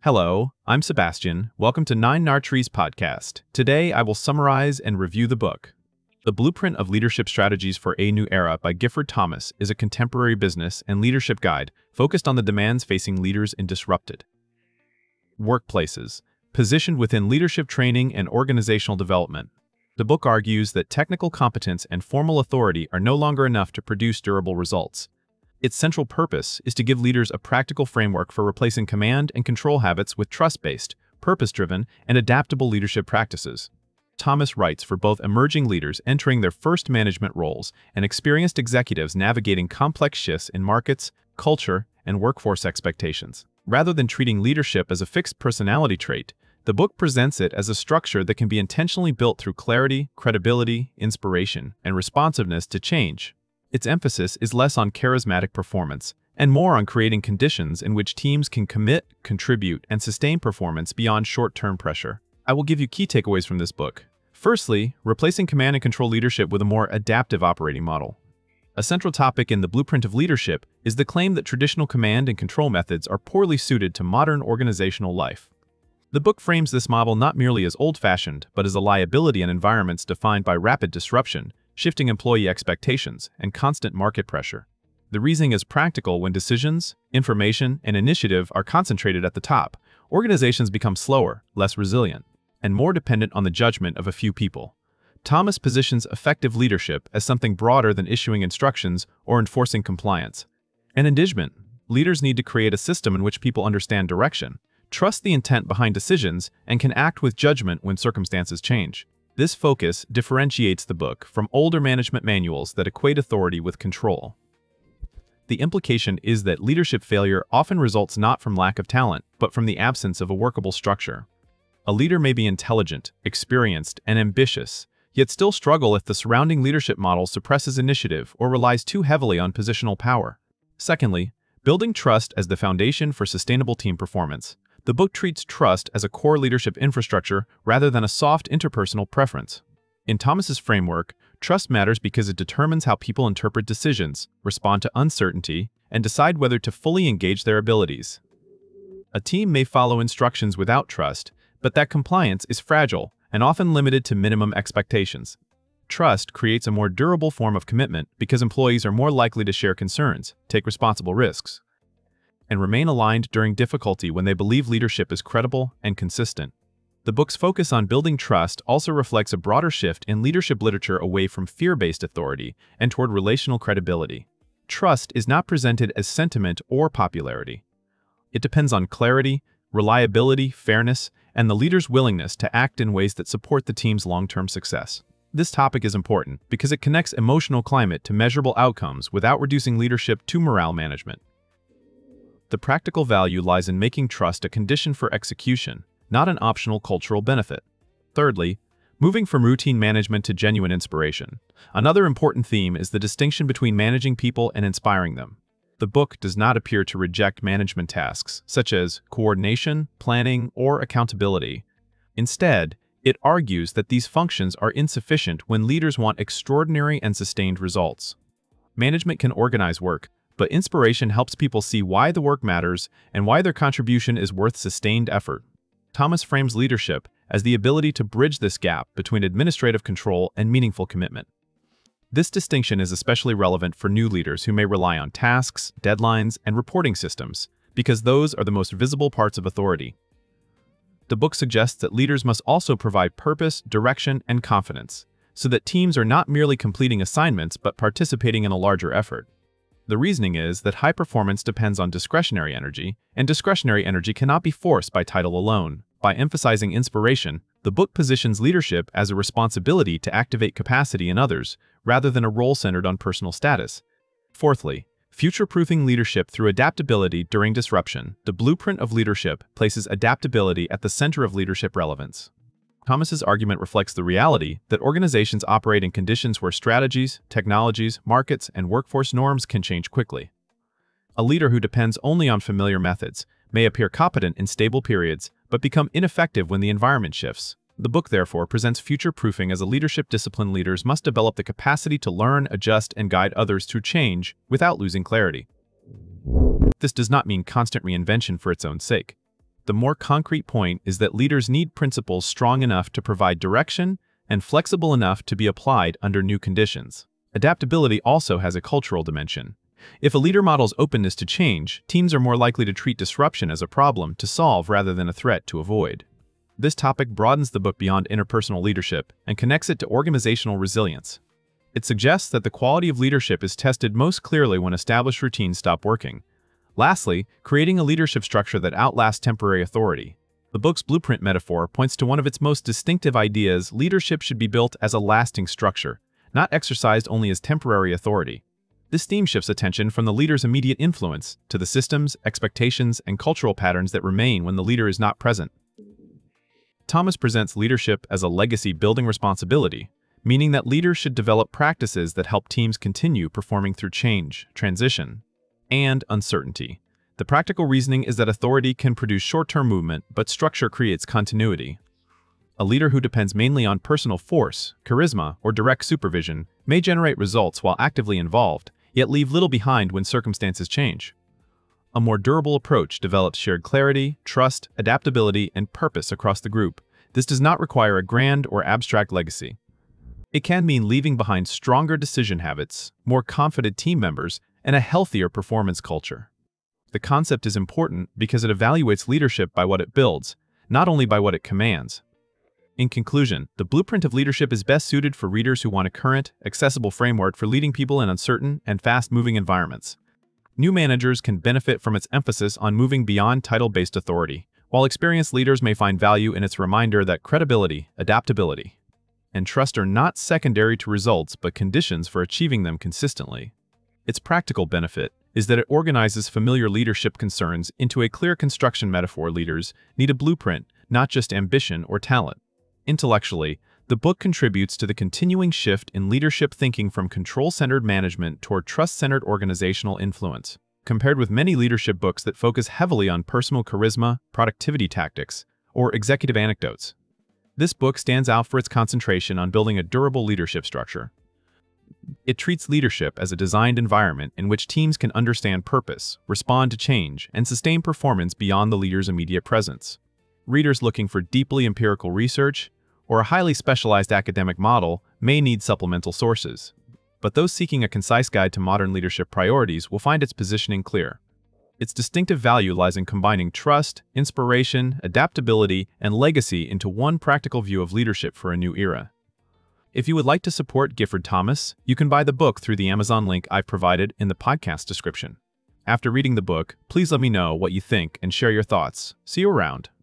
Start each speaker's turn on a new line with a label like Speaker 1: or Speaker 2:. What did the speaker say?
Speaker 1: Hello, I'm Sebastian. Welcome to Nine Nartrees podcast. Today, I will summarize and review the book. The Blueprint of Leadership Strategies for a New Era by Gifford Thomas is a contemporary business and leadership guide focused on the demands facing leaders in disrupted workplaces, positioned within leadership training and organizational development. The book argues that technical competence and formal authority are no longer enough to produce durable results. Its central purpose is to give leaders a practical framework for replacing command and control habits with trust-based, purpose-driven, and adaptable leadership practices. Thomas writes for both emerging leaders entering their first management roles and experienced executives navigating complex shifts in markets, culture, and workforce expectations. Rather than treating leadership as a fixed personality trait, the book presents it as a structure that can be intentionally built through clarity, credibility, inspiration, and responsiveness to change. Its emphasis is less on charismatic performance and more on creating conditions in which teams can commit, contribute, and sustain performance beyond short-term pressure. I will give you key takeaways from this book. Firstly, replacing command and control leadership with a more adaptive operating model. A central topic in the Blueprint of Leadership is the claim that traditional command and control methods are poorly suited to modern organizational life. The book frames this model not merely as old-fashioned, but as a liability in environments defined by rapid disruption, shifting employee expectations, and constant market pressure. The reasoning is practical when decisions, information, and initiative are concentrated at the top. Organizations become slower, less resilient, and more dependent on the judgment of a few people. Thomas positions effective leadership as something broader than issuing instructions or enforcing compliance. In engagement, leaders need to create a system in which people understand direction, trust the intent behind decisions, and can act with judgment when circumstances change. This focus differentiates the book from older management manuals that equate authority with control. The implication is that leadership failure often results not from lack of talent, but from the absence of a workable structure. A leader may be intelligent, experienced, and ambitious, yet still struggle if the surrounding leadership model suppresses initiative or relies too heavily on positional power. Secondly, building trust as the foundation for sustainable team performance. The book treats trust as a core leadership infrastructure rather than a soft interpersonal preference. In Thomas's framework, trust matters because it determines how people interpret decisions, respond to uncertainty, and decide whether to fully engage their abilities. A team may follow instructions without trust, but that compliance is fragile and often limited to minimum expectations. Trust creates a more durable form of commitment because employees are more likely to share concerns, take responsible risks, and remain aligned during difficulty when they believe leadership is credible and consistent. The book's focus on building trust also reflects a broader shift in leadership literature away from fear-based authority and toward relational credibility. Trust is not presented as sentiment or popularity. It depends on clarity, reliability, fairness, and the leader's willingness to act in ways that support the team's long-term success. This topic is important because it connects emotional climate to measurable outcomes without reducing leadership to morale management. The practical value lies in making trust a condition for execution, not an optional cultural benefit. Thirdly, moving from routine management to genuine inspiration. Another important theme is the distinction between managing people and inspiring them. The book does not appear to reject management tasks, such as coordination, planning, or accountability. Instead, it argues that these functions are insufficient when leaders want extraordinary and sustained results. Management can organize work, but inspiration helps people see why the work matters and why their contribution is worth sustained effort. Thomas frames leadership as the ability to bridge this gap between administrative control and meaningful commitment. This distinction is especially relevant for new leaders who may rely on tasks, deadlines, and reporting systems, because those are the most visible parts of authority. The book suggests that leaders must also provide purpose, direction, and confidence, so that teams are not merely completing assignments but participating in a larger effort. The reasoning is that high performance depends on discretionary energy, and discretionary energy cannot be forced by title alone. By emphasizing inspiration, the book positions leadership as a responsibility to activate capacity in others, rather than a role centered on personal status. Fourthly, future-proofing leadership through adaptability during disruption. The Blueprint of Leadership places adaptability at the center of leadership relevance. Thomas's argument reflects the reality that organizations operate in conditions where strategies, technologies, markets, and workforce norms can change quickly. A leader who depends only on familiar methods may appear competent in stable periods, but become ineffective when the environment shifts. The book, therefore, presents future-proofing as a leadership discipline. Leaders must develop the capacity to learn, adjust, and guide others through change without losing clarity. This does not mean constant reinvention for its own sake. The more concrete point is that leaders need principles strong enough to provide direction and flexible enough to be applied under new conditions. Adaptability also has a cultural dimension. If a leader models openness to change, teams are more likely to treat disruption as a problem to solve rather than a threat to avoid. This topic broadens the book beyond interpersonal leadership and connects it to organizational resilience. It suggests that the quality of leadership is tested most clearly when established routines stop working. Lastly, creating a leadership structure that outlasts temporary authority. The book's blueprint metaphor points to one of its most distinctive ideas: leadership should be built as a lasting structure, not exercised only as temporary authority. This theme shifts attention from the leader's immediate influence to the systems, expectations, and cultural patterns that remain when the leader is not present. Thomas presents leadership as a legacy-building responsibility, meaning that leaders should develop practices that help teams continue performing through change, transition, and uncertainty. The practical reasoning is that authority can produce short-term movement, but structure creates continuity. A leader who depends mainly on personal force, charisma, or direct supervision may generate results while actively involved, yet leave little behind when circumstances change. A more durable approach develops shared clarity, trust, adaptability, and purpose across the group. This does not require a grand or abstract legacy. It can mean leaving behind stronger decision habits, more confident team members, and a healthier performance culture. The concept is important because it evaluates leadership by what it builds, not only by what it commands. In conclusion, the Blueprint of Leadership is best suited for readers who want a current, accessible framework for leading people in uncertain and fast-moving environments. New managers can benefit from its emphasis on moving beyond title-based authority, while experienced leaders may find value in its reminder that credibility, adaptability, and trust are not secondary to results but conditions for achieving them consistently. Its practical benefit is that it organizes familiar leadership concerns into a clear construction metaphor. Leaders need a blueprint, not just ambition or talent. Intellectually, the book contributes to the continuing shift in leadership thinking from control-centered management toward trust-centered organizational influence. Compared with many leadership books that focus heavily on personal charisma, productivity tactics, or executive anecdotes, this book stands out for its concentration on building a durable leadership structure. It treats leadership as a designed environment in which teams can understand purpose, respond to change, and sustain performance beyond the leader's immediate presence. Readers looking for deeply empirical research or a highly specialized academic model may need supplemental sources, but those seeking a concise guide to modern leadership priorities will find its positioning clear. Its distinctive value lies in combining trust, inspiration, adaptability, and legacy into one practical view of leadership for a new era. If you would like to support Gifford Thomas, you can buy the book through the Amazon link I've provided in the podcast description. After reading the book, please let me know what you think and share your thoughts. See you around.